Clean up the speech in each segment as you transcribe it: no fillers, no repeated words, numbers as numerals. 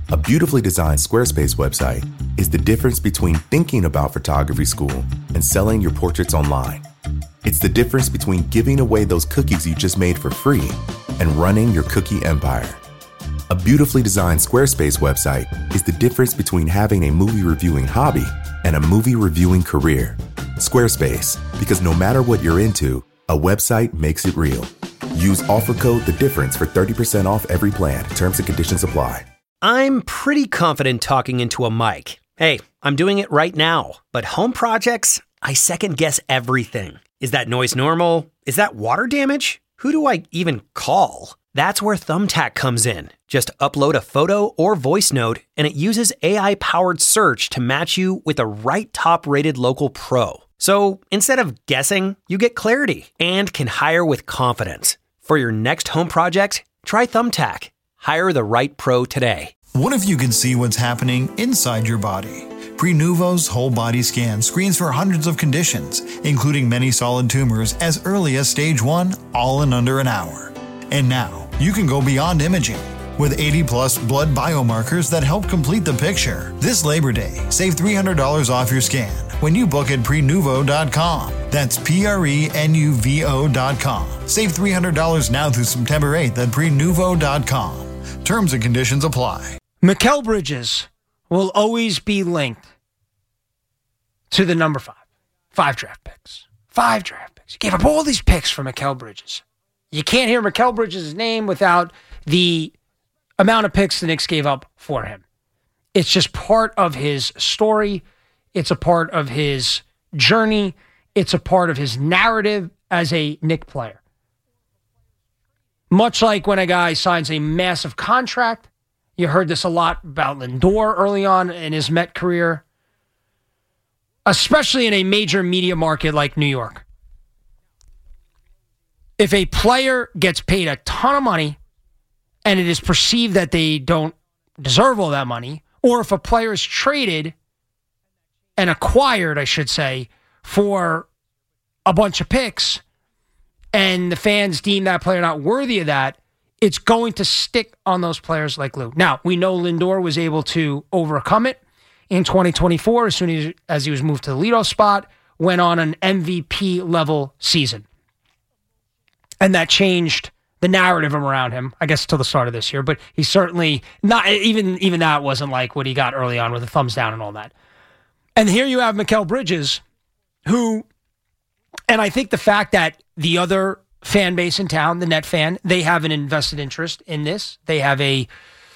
A beautifully designed Squarespace website is the difference between thinking about photography school and selling your portraits online. It's the difference between giving away those cookies you just made for free and running your cookie empire. A beautifully designed Squarespace website is the difference between having a movie reviewing hobby and a movie reviewing career. Squarespace, because no matter what you're into, a website makes it real. Use offer code The Difference for 30% off every plan. Terms and conditions apply. I'm pretty confident talking into a mic. Hey, I'm doing it right now. But home projects, I second guess everything. Is that noise normal? Is that water damage? Who do I even call? That's where Thumbtack comes in. Just upload a photo or voice note, and it uses AI-powered search to match you with the right top-rated local pro. So instead of guessing, you get clarity and can hire with confidence. For your next home project, try Thumbtack. Hire the right pro today. What if you could see what's happening inside your body? Prenuvo's whole body scan screens for hundreds of conditions, including many solid tumors as early as stage 1, all in under an hour. And now, you can go beyond imaging. With 80-plus blood biomarkers that help complete the picture. This Labor Day, save $300 off your scan when you book at Prenuvo.com. That's Prenuvo.com. Save $300 now through September 8th at Prenuvo.com. Terms and conditions apply. Mikal Bridges will always be linked to the number 5. 5 draft picks. 5 draft picks. You gave up all these picks for Mikal Bridges. You can't hear Mikal Bridges' name without the amount of picks the Knicks gave up for him. It's just part of his story. It's a part of his journey. It's a part of his narrative as a Knick player. Much like when a guy signs a massive contract, you heard this a lot about Lindor early on in his Met career, especially in a major media market like New York. If a player gets paid a ton of money and it is perceived that they don't deserve all that money, or if a player is traded and acquired, I should say, for a bunch of picks, and the fans deem that player not worthy of that, it's going to stick on those players like glue. Now, we know Lindor was able to overcome it in 2024 as soon as he was moved to the leadoff spot, went on an MVP-level season. And that changed the narrative around him, I guess, till the start of this year. But he certainly, not even that wasn't like what he got early on with the thumbs down and all that. And here you have Mikal Bridges, who, and I think the fact that the other fan base in town, the Net fan, they have an invested interest in this. They have a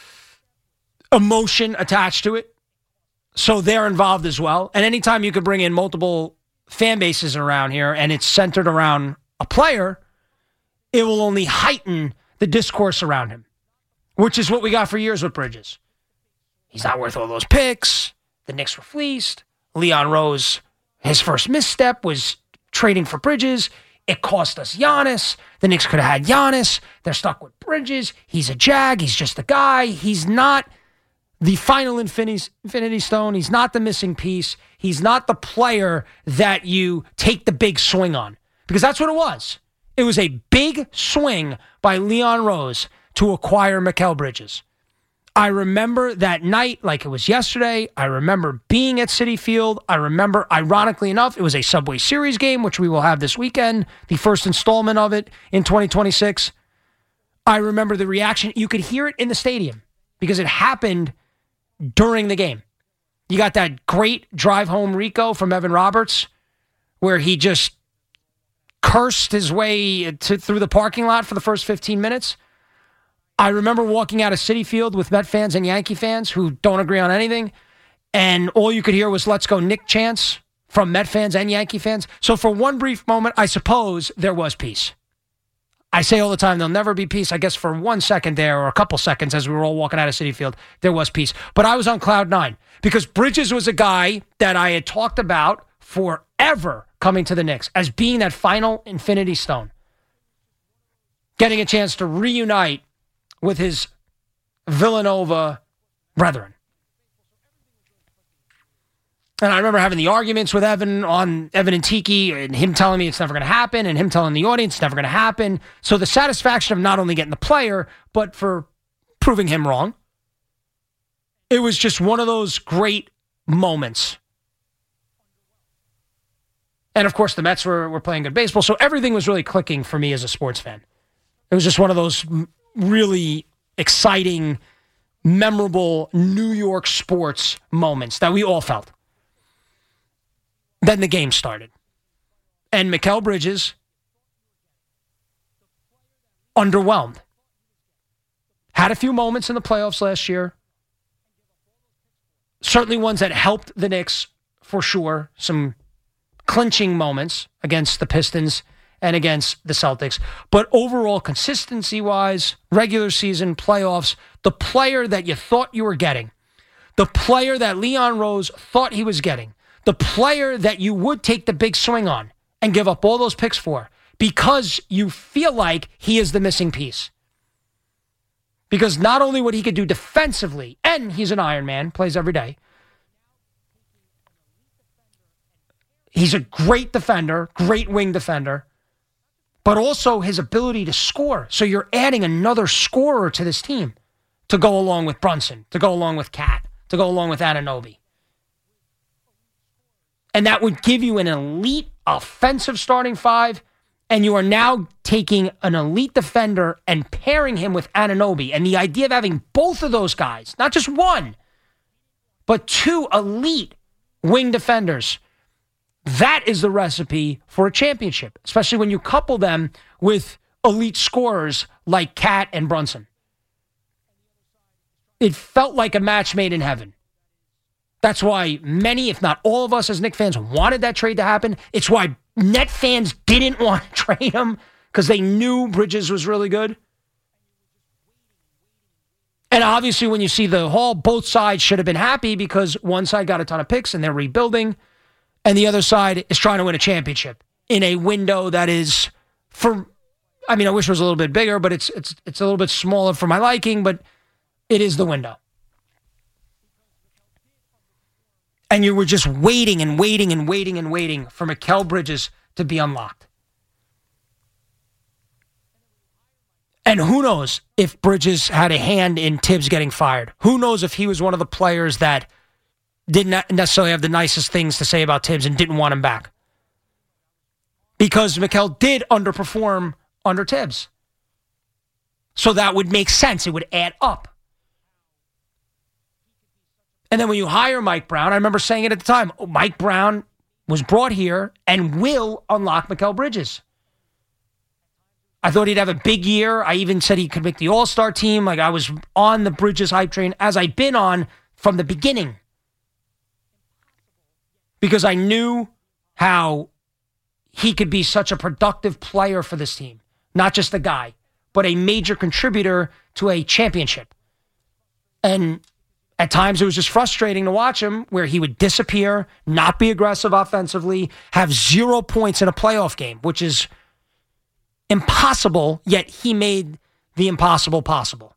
emotion attached to it. So they're involved as well. And anytime you could bring in multiple fan bases around here and it's centered around a player, it will only heighten the discourse around him, which is what we got for years with Bridges. He's not worth all those picks. The Knicks were fleeced. Leon Rose, his first misstep was trading for Bridges. It cost us Giannis. The Knicks could have had Giannis. They're stuck with Bridges. He's a Jag. He's just a guy. He's not the final Infinity Stone. He's not the missing piece. He's not the player that you take the big swing on. Because that's what it was. It was a big swing by Leon Rose to acquire Mikal Bridges. I remember that night like it was yesterday. I remember being at Citi Field. I remember, ironically enough, it was a Subway Series game, which we will have this weekend, the first installment of it in 2026. I remember the reaction. You could hear it in the stadium because it happened during the game. You got that great drive home Rico from Evan Roberts where he just cursed his way through the parking lot for the first 15 minutes. I remember walking out of Citi Field with Met fans and Yankee fans who don't agree on anything, and all you could hear was "Let's go Knick" chants from Met fans and Yankee fans. So for one brief moment, I suppose there was peace. I say all the time, there'll never be peace. I guess for 1 second there, or a couple seconds as we were all walking out of Citi Field, there was peace. But I was on cloud 9 because Bridges was a guy that I had talked about forever coming to the Knicks as being that final Infinity Stone. Getting a chance to reunite with his Villanova brethren. And I remember having the arguments with Evan and Tiki, and him telling me it's never going to happen, and him telling the audience it's never going to happen. So the satisfaction of not only getting the player, but for proving him wrong. It was just one of those great moments. And, of course, the Mets were playing good baseball, so everything was really clicking for me as a sports fan. It was just one of those really exciting, memorable New York sports moments that we all felt. Then the game started. And Mikal Bridges underwhelmed. Had a few moments in the playoffs last year. Certainly ones that helped the Knicks, for sure. Some clinching moments against the Pistons and against the Celtics. But overall, consistency-wise, regular season, playoffs, the player that you thought you were getting, the player that Leon Rose thought he was getting, the player that you would take the big swing on and give up all those picks for because you feel like he is the missing piece. Because not only what he could do defensively, and he's an Iron Man, plays every day, he's a great defender, great wing defender, but also his ability to score. So you're adding another scorer to this team to go along with Brunson, to go along with Cat, to go along with Anunoby. And that would give you an elite offensive starting five, and you are now taking an elite defender and pairing him with Anunoby. And the idea of having both of those guys, not just one, but two elite wing defenders, that is the recipe for a championship, especially when you couple them with elite scorers like Cat and Brunson. It felt like a match made in heaven. That's why many, if not all of us as Knicks fans, wanted that trade to happen. It's why Net fans didn't want to trade him because they knew Bridges was really good. And obviously when you see the haul, both sides should have been happy because one side got a ton of picks and they're rebuilding, and the other side is trying to win a championship in a window that is I wish it was a little bit bigger, but it's a little bit smaller for my liking, but it is the window. And you were just waiting and waiting and waiting and waiting for Mikal Bridges to be unlocked. And who knows if Bridges had a hand in Tibbs getting fired? Who knows if he was one of the players that didn't necessarily have the nicest things to say about Tibbs and didn't want him back? Because Mikal did underperform under Tibbs. So that would make sense. It would add up. And then when you hire Mike Brown, I remember saying it at the time, Mike Brown was brought here and will unlock Mikal Bridges. I thought he'd have a big year. I even said he could make the All-Star team. Like, I was on the Bridges hype train, as I've been on from the beginning. Because I knew how he could be such a productive player for this team. Not just a guy, but a major contributor to a championship. And at times, it was just frustrating to watch him where he would disappear, not be aggressive offensively, have 0 points in a playoff game, which is impossible, yet he made the impossible possible.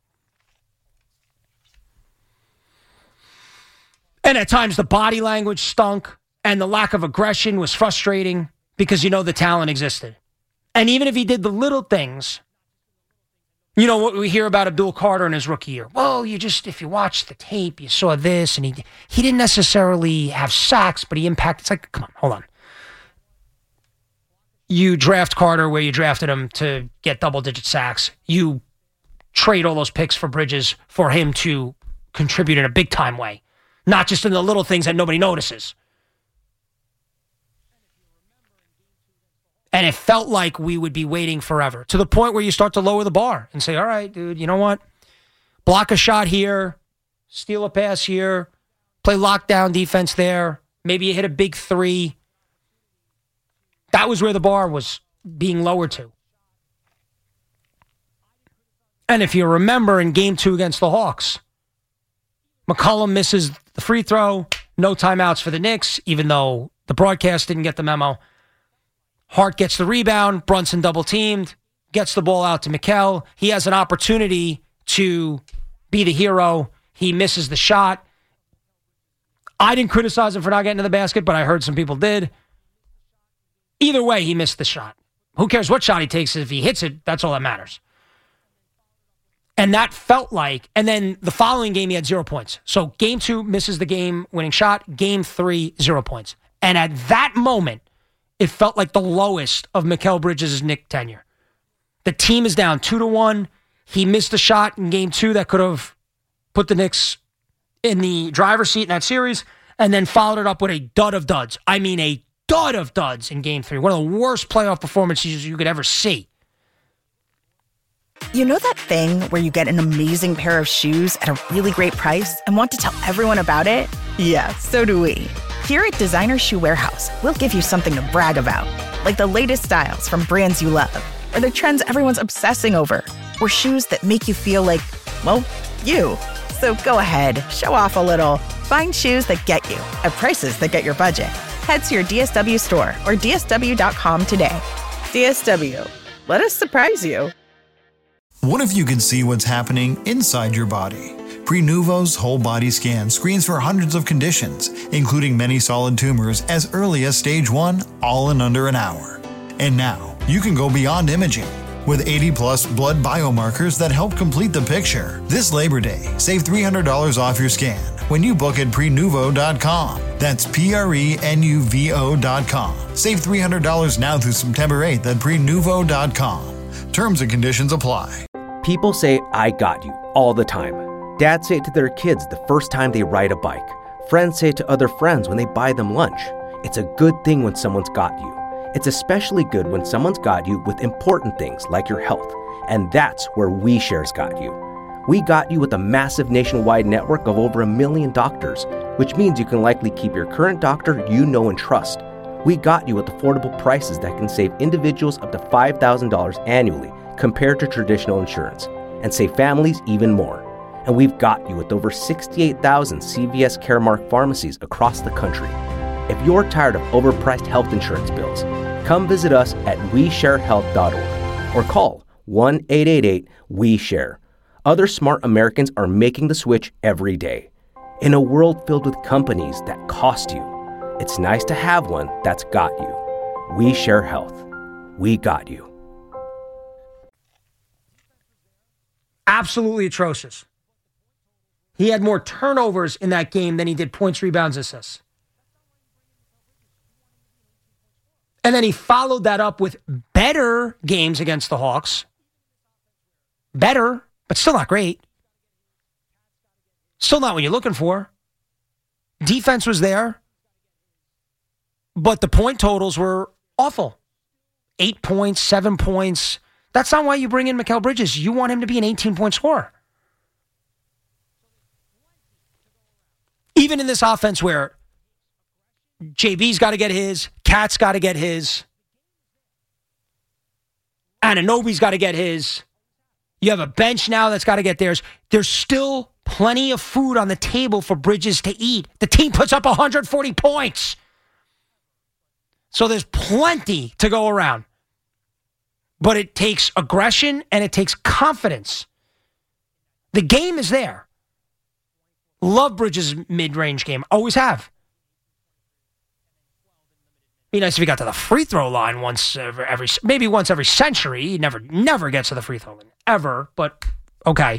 And at times, the body language stunk, and the lack of aggression was frustrating because the talent existed. And even if he did the little things, what we hear about Abdul Carter in his rookie year. Well, if you watch the tape, you saw this, and he didn't necessarily have sacks, but he impacted. It's like, come on, hold on. You draft Carter where you drafted him to get double-digit sacks. You trade all those picks for Bridges for him to contribute in a big-time way, not just in the little things that nobody notices. And it felt like we would be waiting forever, to the point where you start to lower the bar and say, all right, dude, you know what? Block a shot here, steal a pass here, play lockdown defense there. Maybe you hit a big three. That was where the bar was being lowered to. And if you remember in Game 2 against the Hawks, McCollum misses the free throw, no timeouts for the Knicks, even though the broadcast didn't get the memo. Hart gets the rebound. Brunson double-teamed. Gets the ball out to Mikal. He has an opportunity to be the hero. He misses the shot. I didn't criticize him for not getting to the basket, but I heard some people did. Either way, he missed the shot. Who cares what shot he takes? If he hits it, that's all that matters. And that felt like, and then the following game, he had 0 points. So game 2 misses the game-winning shot. Game 3, 0 points. And at that moment, it felt like the lowest of Mikal Bridges' Knick tenure. The team is down 2-1. He missed a shot in game 2 that could have put the Knicks in the driver's seat in that series, and then followed it up with a dud of duds. I mean, a dud of duds in game 3. One of the worst playoff performances you could ever see. You know that thing where you get an amazing pair of shoes at a really great price and want to tell everyone about it? Yeah, so do we. Here at Designer Shoe Warehouse, we'll give you something to brag about, like the latest styles from brands you love, or the trends everyone's obsessing over, or shoes that make you feel like, well, you. So go ahead, show off a little. Find shoes that get you at prices that get your budget. Head to your DSW store or DSW.com today. DSW, let us surprise you. What if you could see what's happening inside your body? Prenuvo's whole body scan screens for hundreds of conditions, including many solid tumors as early as stage 1, all in under an hour. And now, you can go beyond imaging. With 80-plus blood biomarkers that help complete the picture. This Labor Day, save $300 off your scan when you book at Prenuvo.com. That's Prenuvo.com. Save $300 now through September 8th at Prenuvo.com. Terms and conditions apply. People say, "I got you," all the time. Dads say it to their kids the first time they ride a bike. Friends say it to other friends when they buy them lunch. It's a good thing when someone's got you. It's especially good when someone's got you with important things like your health. And that's where WeShare's got you. We got you with a massive nationwide network of over 1 million doctors, which means you can likely keep your current doctor you know and trust. We got you with affordable prices that can save individuals up to $5,000 annually compared to traditional insurance, and save families even more. And we've got you with over 68,000 CVS Caremark pharmacies across the country. If you're tired of overpriced health insurance bills, come visit us at WeShareHealth.org or call 1-888-WE-SHARE. Other smart Americans are making the switch every day. In a world filled with companies that cost you, it's nice to have one that's got you. We Share Health. We got you. Absolutely atrocious. He had more turnovers in that game than he did points, rebounds, assists. And then he followed that up with better games against the Hawks. Better, but still not great. Still not what you're looking for. Defense was there, but the point totals were awful. 8 points, 7 points. That's not why you bring in Mikal Bridges. You want him to be an 18-point scorer. Even in this offense where JB's got to get his, Cat's got to get his, Anunoby's got to get his, you have a bench now that's got to get theirs. There's still plenty of food on the table for Bridges to eat. The team puts up 140 points. So there's plenty to go around. But it takes aggression and it takes confidence. The game is there. Love Bridges' mid-range game. Always have. Be nice if he got to the free throw line once every century. He never gets to the free throw line. Ever, but okay.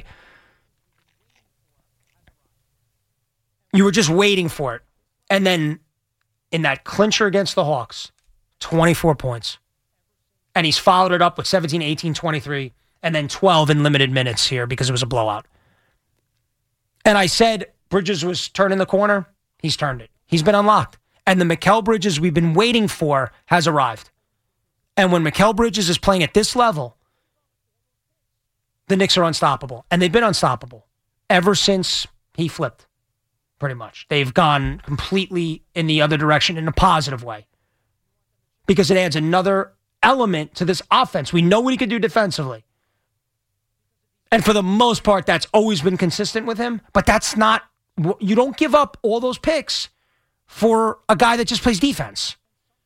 You were just waiting for it. And then in that clincher against the Hawks, 24 points. And he's followed it up with 17, 18, 23, and then 12 in limited minutes here because it was a blowout. And I said Bridges was turning the corner. He's turned it. He's been unlocked. And the Mikal Bridges we've been waiting for has arrived. And when Mikal Bridges is playing at this level, the Knicks are unstoppable. And they've been unstoppable ever since he flipped, pretty much. They've gone completely in the other direction in a positive way. Because it adds another element to this offense. We know what he can do defensively. And for the most part, that's always been consistent with him. But that's not, you don't give up all those picks for a guy that just plays defense.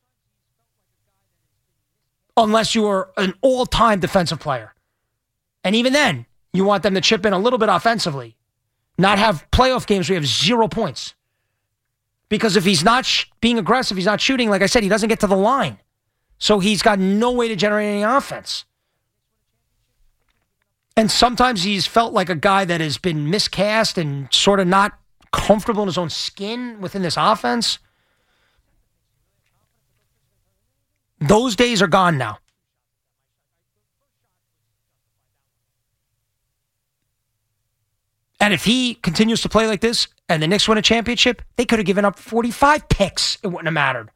Unless you are an all-time defensive player. And even then, you want them to chip in a little bit offensively. Not have playoff games where you have 0 points. Because if he's not being aggressive, he's not shooting, like I said, he doesn't get to the line. So he's got no way to generate any offense. And sometimes he's felt like a guy that has been miscast and sort of not comfortable in his own skin within this offense. Those days are gone now. And if he continues to play like this and the Knicks win a championship, they could have given up 45 picks. It wouldn't have mattered.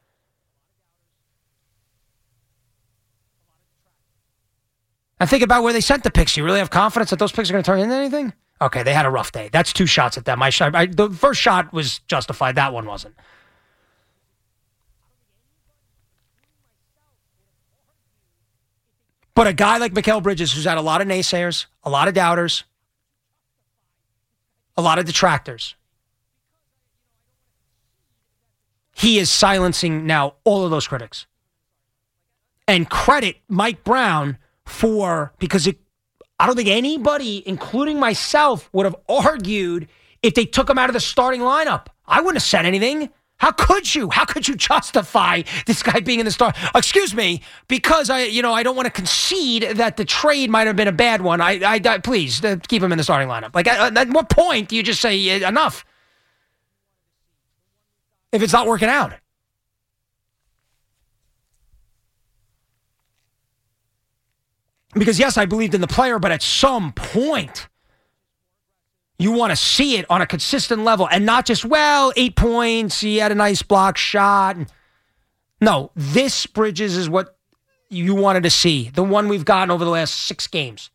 And think about where they sent the picks. You really have confidence that those picks are going to turn into anything? Okay, they had a rough day. That's 2 shots at them. The first shot was justified. That one wasn't. But a guy like Mikal Bridges, who's had a lot of naysayers, a lot of doubters, a lot of detractors, he is silencing now all of those critics. And credit Mike Brown because I don't think anybody, including myself, would have argued if they took him out of the starting lineup. I wouldn't have said anything. How could you? How could you justify this guy being in the start? Excuse me, because I don't want to concede that the trade might have been a bad one. Please keep him in the starting lineup. Like, at what point do you just say enough? If it's not working out. Because yes, I believed in the player, but at some point, you want to see it on a consistent level and not just, 8 points, he had a nice block shot. No, this Bridges is what you wanted to see, the one we've gotten over the last 6 games.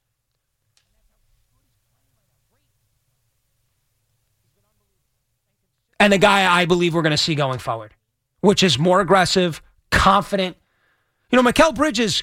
And the guy I believe we're going to see going forward, which is more aggressive, confident. Mikal Bridges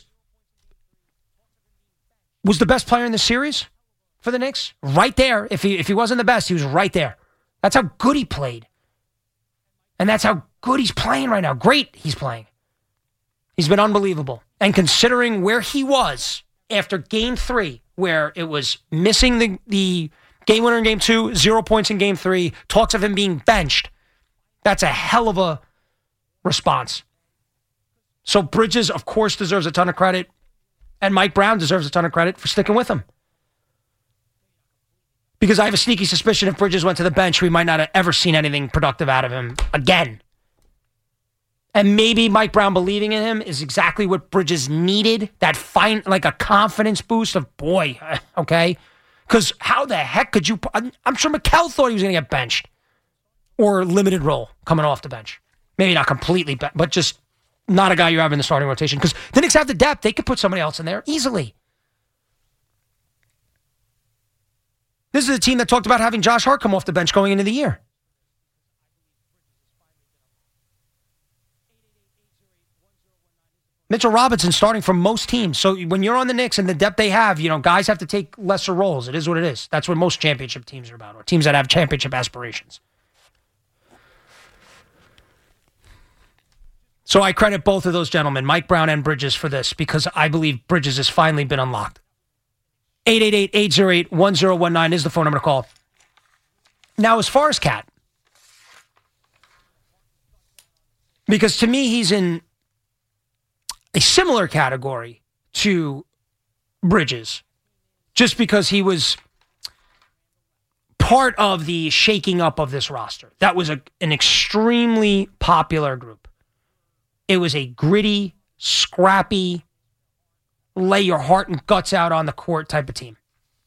was the best player in the series for the Knicks. Right there. If he wasn't the best, he was right there. That's how good he played. And that's how good he's playing right now. Great he's playing. He's been unbelievable. And considering where he was after Game 3, where it was missing the game winner in Game 2, 0 points in Game 3, talks of him being benched, that's a hell of a response. So Bridges, of course, deserves a ton of credit. And Mike Brown deserves a ton of credit for sticking with him. Because I have a sneaky suspicion if Bridges went to the bench, we might not have ever seen anything productive out of him again. And maybe Mike Brown believing in him is exactly what Bridges needed. That like a confidence boost of, boy, okay? Because how the heck could you... I'm sure Mikal thought he was going to get benched. Or limited role coming off the bench. Maybe not completely, but just not a guy you have in the starting rotation. Because the Knicks have the depth. They could put somebody else in there easily. This is a team that talked about having Josh Hart come off the bench going into the year. Mitchell Robinson starting for most teams. So when you're on the Knicks and the depth they have, guys have to take lesser roles. It is what it is. That's what most championship teams are about, or teams that have championship aspirations. So I credit both of those gentlemen, Mike Brown and Bridges, for this, because I believe Bridges has finally been unlocked. 888-808-1019 is the phone number to call. Now, as far as Cat, because to me, he's in a similar category to Bridges, just because he was part of the shaking up of this roster. That was an extremely popular group. It was a gritty, scrappy, lay your heart and guts out on the court type of team.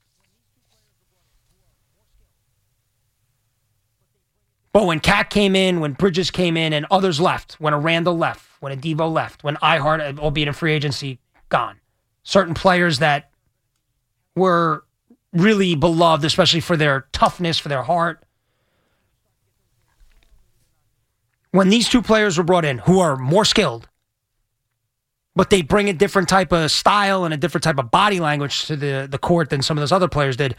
But when Cat came in, when Bridges came in, and others left, when a Randall left, when a Devo left, when iHeart, albeit in free agency, gone. Certain players that were really beloved, especially for their toughness, for their heart. When these 2 players were brought in, who are more skilled, but they bring a different type of style and a different type of body language to the court than some of those other players did,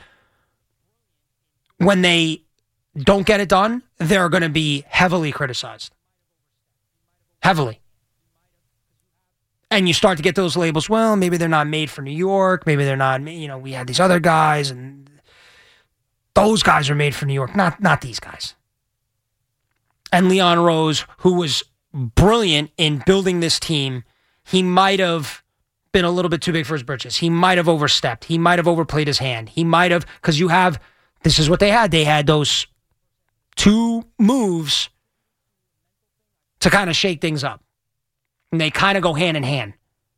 when they don't get it done, they're going to be heavily criticized. Heavily. And you start to get those labels, well, maybe they're not made for New York, maybe they're not, we had these other guys, and those guys are made for New York, not these guys. And Leon Rose, who was brilliant in building this team, he might have been a little bit too big for his britches. He might have overstepped. He might have overplayed his hand. He might have, because this is what they had. They had those 2 moves to kind of shake things up. And they kind of go hand in hand.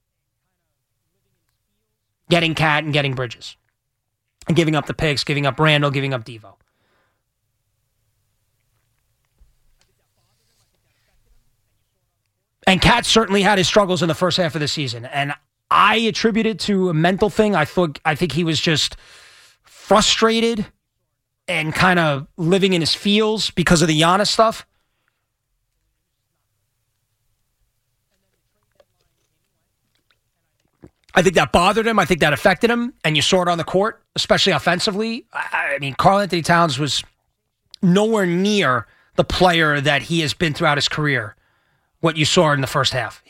Getting Cat and getting Bridges. And giving up the picks, giving up Randall, giving up Devo. And Cat certainly had his struggles in the first half of the season. And I attribute it to a mental thing. I think he was just frustrated and kind of living in his feels because of the Giannis stuff. I think that bothered him. I think that affected him. And you saw it on the court, especially offensively. I mean, Karl-Anthony Towns was nowhere near the player that he has been throughout his career, what you saw in the first half.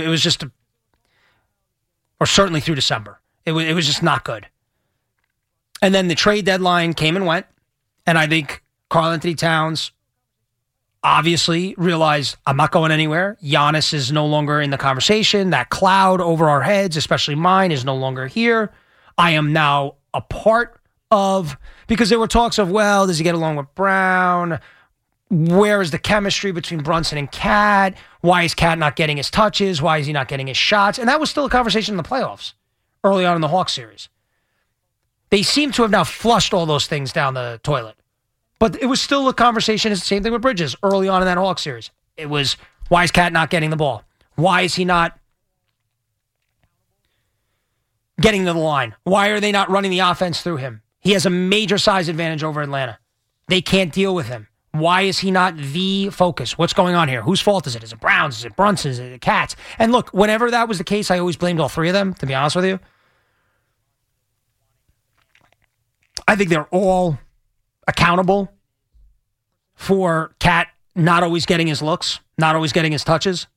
Or certainly through December. It was just not good. And then the trade deadline came and went. And I think Karl-Anthony Towns obviously realized, I'm not going anywhere. Giannis is no longer in the conversation. That cloud over our heads, especially mine, is no longer here. I am now a part of, because there were talks of, well, does he get along with Brown? Where is the chemistry between Brunson and Cat? Why is Cat not getting his touches? Why is he not getting his shots? And that was still a conversation in the playoffs early on in the Hawks series. They seem to have now flushed all those things down the toilet. But it was still a conversation. It's the same thing with Bridges early on in that Hawks series. It was, why is Cat not getting the ball? Why is he not getting to the line? Why are they not running the offense through him? He has a major size advantage over Atlanta. They can't deal with him. Why is he not the focus? What's going on here? Whose fault is it? Is it Brown's? Is it Brunson's? Is it Cat's? And look, whenever that was the case, I always blamed all 3 of them, to be honest with you. I think they're all accountable for Cat not always getting his looks, not always getting his touches.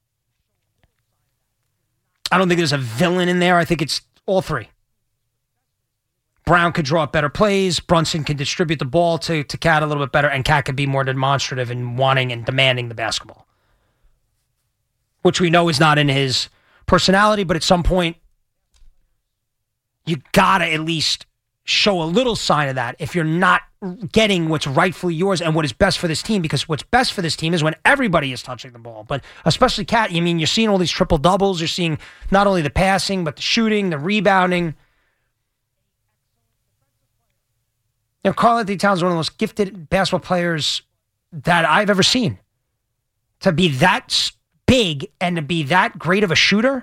I don't think there's a villain in there. I think it's all 3. Brown could draw up better plays. Brunson can distribute the ball to Cat a little bit better, and Cat could be more demonstrative in wanting and demanding the basketball, which we know is not in his personality, but at some point, you got to at least show a little sign of that if you're not getting what's rightfully yours and what is best for this team, because what's best for this team is when everybody is touching the ball. But especially Cat, I mean, you're seeing all these triple doubles. You're seeing not only the passing, but the shooting, the rebounding. You know, Karl-Anthony Towns is one of the most gifted basketball players that I've ever seen. To be that big and to be that great of a shooter,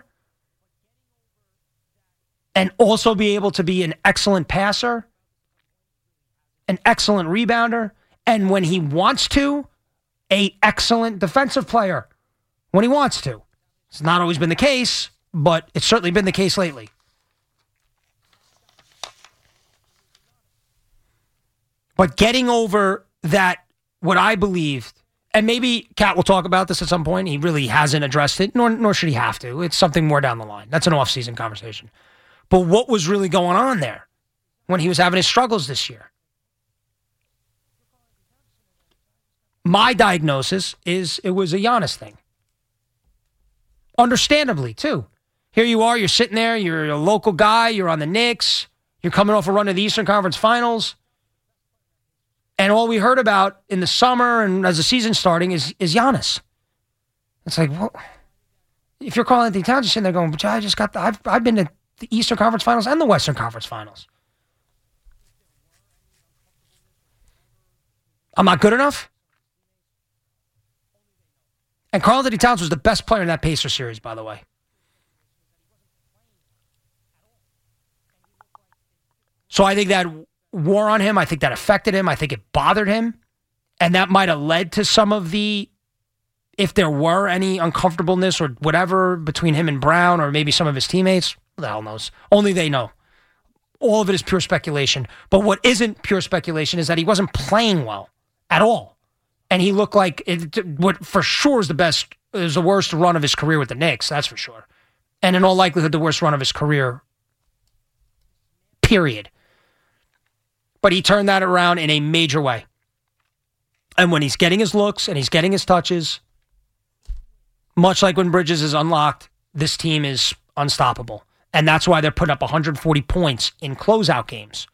and also be able to be an excellent passer, an excellent rebounder, and when he wants to, an excellent defensive player when he wants to. It's not always been the case, but it's certainly been the case lately. But getting over that, what I believed, and maybe Cat will talk about this at some point. He really hasn't addressed it, nor should he have to. It's something more down the line. That's an off-season conversation. But what was really going on there when he was having his struggles this year? My diagnosis is it was a Giannis thing. Understandably, too. Here you are, you're sitting there, you're a local guy, you're on the Knicks, you're coming off a run of the Eastern Conference Finals, and all we heard about in the summer and as the season's starting is Giannis. It's like, well, if you're Karl-Anthony Towns, you're sitting there going, but I just got I've been to the Eastern Conference Finals and the Western Conference Finals. I'm not good enough? And Karl-Anthony Towns was the best player in that Pacers series, by the way. So I think that wore on him. I think that affected him. I think it bothered him. And that might have led to some of the, if there were any uncomfortableness or whatever between him and Brown or maybe some of his teammates. Who the hell knows? Only they know. All of it is pure speculation. But what isn't pure speculation is that he wasn't playing well at all. And he looked like what for sure is the worst run of his career with the Knicks, that's for sure. And in all likelihood, the worst run of his career, period. But he turned that around in a major way. And when he's getting his looks and he's getting his touches, much like when Bridges is unlocked, this team is unstoppable. And that's why they're putting up 140 points in closeout games.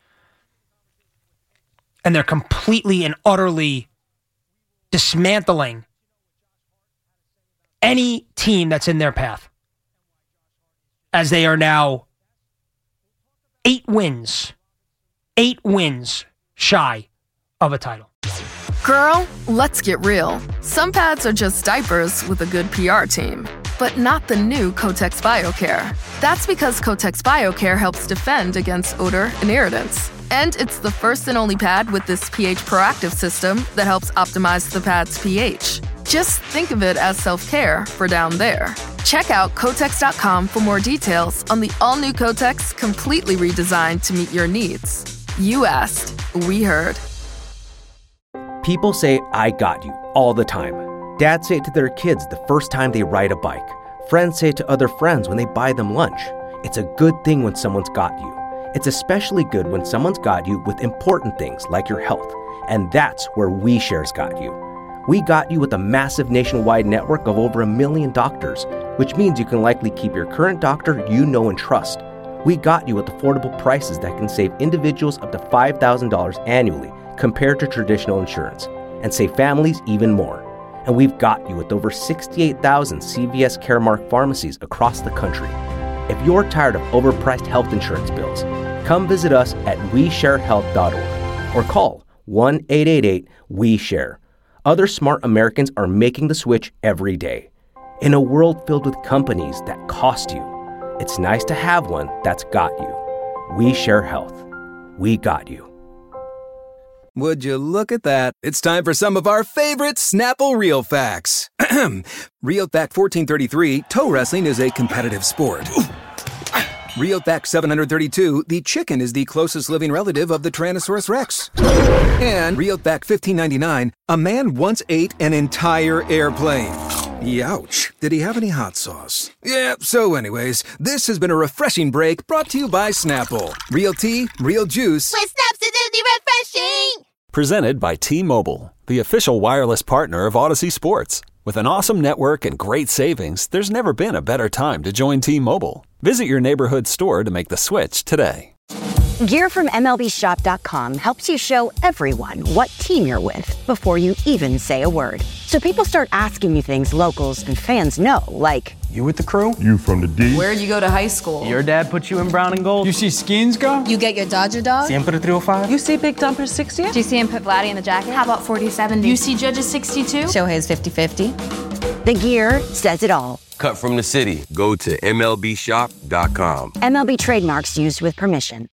And they're completely and utterly dismantling any team that's in their path. As they are now 8 wins shy of a title. Girl, let's get real. Some pads are just diapers with a good PR team, but not the new Kotex BioCare. That's because Kotex BioCare helps defend against odor and irritants. And it's the first and only pad with this pH proactive system that helps optimize the pad's pH. Just think of it as self-care for down there. Check out Kotex.com for more details on the all-new Kotex, completely redesigned to meet your needs. You asked, we heard. People say, I got you, all the time. Dads say it to their kids the first time they ride a bike. Friends say it to other friends when they buy them lunch. It's a good thing when someone's got you. It's especially good when someone's got you with important things like your health. And that's where WeShare's got you. We got you with a massive nationwide network of over 1 million doctors, which means you can likely keep your current doctor you know and trust. We got you with affordable prices that can save individuals up to $5,000 annually compared to traditional insurance, and save families even more. And we've got you with over 68,000 CVS Caremark pharmacies across the country. If you're tired of overpriced health insurance bills, come visit us at WeShareHealth.org or call 1-888-WE-SHARE. Other smart Americans are making the switch every day. In a world filled with companies that cost you, it's nice to have one that's got you. WeShare Health. We got you. Would you look at that? It's time for some of our favorite Snapple Real Facts. Real Fact 1433, toe wrestling is a competitive sport. Real Fact 732, the chicken is the closest living relative of the Tyrannosaurus Rex. And Real Fact 1599, a man once ate an entire airplane. Youch. Did he have any hot sauce? Yeah, so anyways, this has been a refreshing break brought to you by Snapple. Real tea, real juice. With Snapsidity refreshing! Presented by T-Mobile, the official wireless partner of Odyssey Sports. With an awesome network and great savings, there's never been a better time to join T-Mobile. Visit your neighborhood store to make the switch today. Gear from MLBShop.com helps you show everyone what team you're with before you even say a word. So people start asking you things locals and fans know, like, you with the crew? You from the D? Where'd you go to high school? Your dad put you in brown and gold? You see Skins go? You get your Dodger dog? Siempre 305? You see Big Dumper 60? Do you see him put Vladdy in the jacket? How about 4070? You see Judges 62? Shohei's 50-50. The gear says it all. Cut from the city. Go to MLBShop.com. MLB trademarks used with permission.